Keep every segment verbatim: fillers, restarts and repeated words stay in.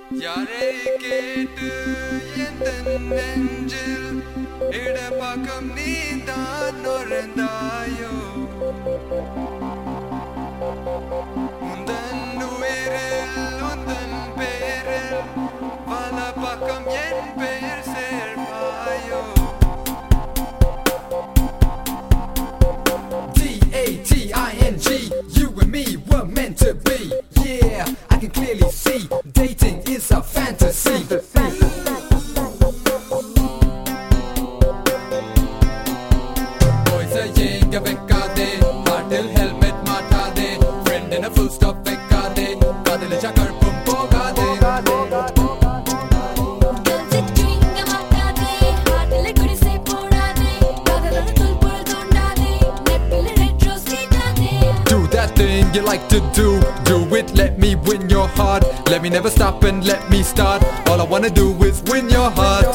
யாரை கேட்டு எந்தன் நெஞ்சில் இடப்பக்கம் நீதான் நுழைந்தாயோ உந்தன் உயிரில் உந்தன் பேரில் வலப்பக்கம் என் பெயர் சேர்ப்பாயோ D A T I N G, you and me were meant to be. Yeah, I can clearly see dating is a fantasy. Boys are yenga vekkade, heartil helmet matade, friend in a full stop vekkade, kadil chakar pum pogade. Thing you like to do, do it, let me win your heart. Let me never stop and let me start. All I wanna do is win your heart.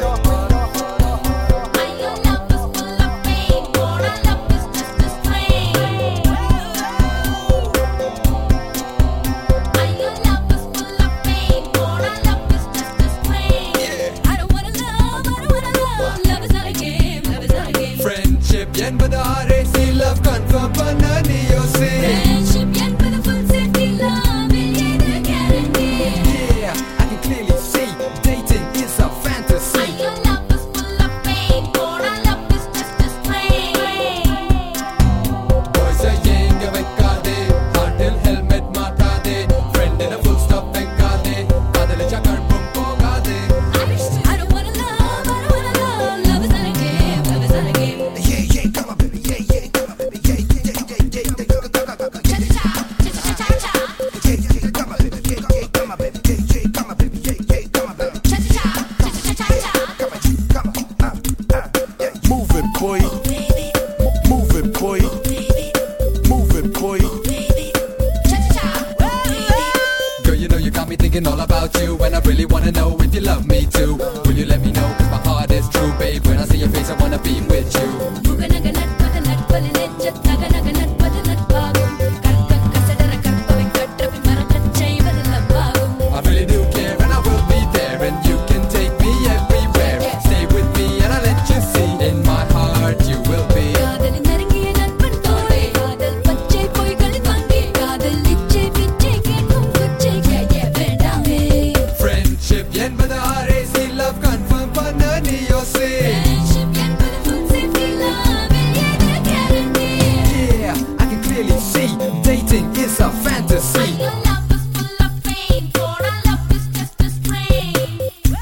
Friendship என்பதாரே see love confirm பண்ண நீயோ see. Friendship என்பது full safety love இல்லையே guarantee. Yeah, I can clearly see dating is a fantasy. Your love is full of pain, but our love is just a strain. Boys are yenga vekkade, heartil helmet matade, friend in a full stop vekkade, kadil chakar pum pogade. I don't wanna love, I don't wanna love. Love is not a game, love is not a game. Yeah, yeah, come on, baby, yeah, yeah, come on, baby, yeah, yeah, yeah, yeah, yeah, yeah, go, go, go, go, go, Cha cha cha cha cha cha. yeah, yeah, come on, baby, yeah, yeah, come on, baby, yeah, yeah, come on, baby, yeah, yeah, come on, baby, Cha cha cha cha cha cha. come on, come on, uh, uh, yeah, move it, boy, Baby, move it, boy, baby, move it, boy. baby. Cha cha cha. Baby. Girl, you know you got me thinking all about you, and I really wanna know if you love me too. Will you let me know? Cause my heart is true, babe. When I see your face, I wanna be with you. Buganaga natpada natpal nejjat naganaga natpada natpagum. Karkak kasadara karpavin katrapi marakachai vadalapagum. I really do care, and I will be there, and you can take me everywhere. Stay with me, and I'll let you see. In my heart, you will be. காதலின் நெருங்கிய நண்பன் போலே காதல் பச்சை பொய்களின் வங்கி காதல் இச்சை பிச்சை கேட்கும் குச்சை கேட்க வேண்டாமே. Friendship என்பதாரே see love confirm பண்ண நீயோ see. Friendship என்பது full safety love இல்லையே guarantee. Yeah, I can clearly see dating is a fantasy. Your love is full of pain, but our love is just a strain.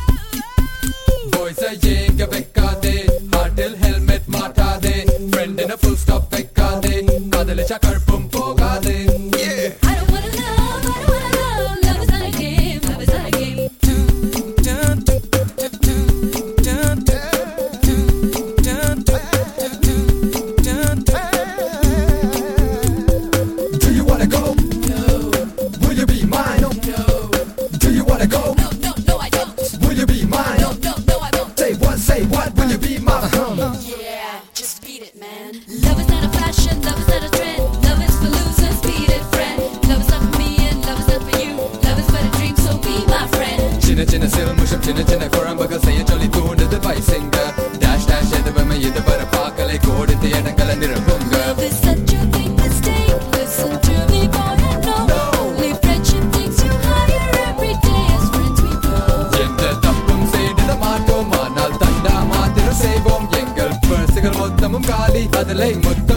Boys are yenga vekkade, heartil helmet matade, friend in a full stop vekkade, kadil chakar pum pogade. Yeah. I don't wanna love, I don't wanna love. Love is not a game, love is not a game. Do you wanna go? No. Will you be mine? No. Do you wanna go? No, no, no, I don't. Will you be mine? No, no, no, I won't. Say what, say what, will you be my hum? Yeah, just beat it, man. Love is not a fashion, love is not a trend. Love is for losers, beat it, friend. Love is not for me and love is not for you. Love is but a dream, so be my friend. சின்ன சின்ன சிறுமுஷம் சின்ன சின்ன குழம்புகள் செய்ய சொல்லி தூண்டுது பைசிங்க dash dash எதுவுமே இது வர பார்க்கலை கோடித்து இடங்களை நிரப்புங்க. Love is such a big mistake. Listen to me, boy, and know. No. Only friendship takes you higher every day. As friends we grow. எந்த தப்பும் செய்திட மாட்டோம் ஆனால் தண்டா மாத்திரம் செய்வோம் எங்கள் பர்சுகள் மொத்தமும் காலி அதிலை மொத்த